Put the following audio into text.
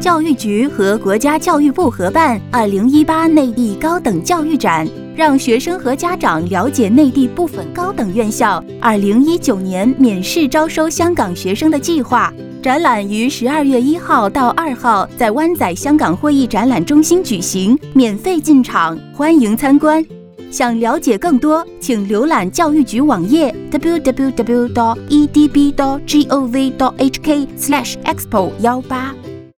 教育局和国家教育部合办2018内地高等教育展，让学生和家长了解内地部分高等院校2019年免试招收香港学生的计划。展览于12月1号到2号在湾仔香港会议展览中心举行，免费进场，欢迎参观。想了解更多，请浏览教育局网页 www.edb.gov.hk/expo18。